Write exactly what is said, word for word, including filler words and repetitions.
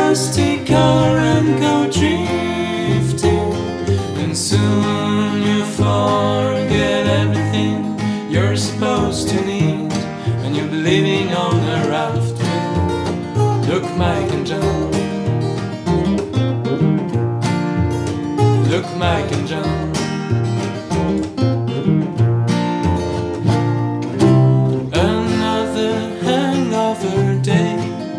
rusty car and go drifting, and soon you forget everything you're supposed to need, and you'll be living on a raft with Luke, Mike and John. Luke, Mike and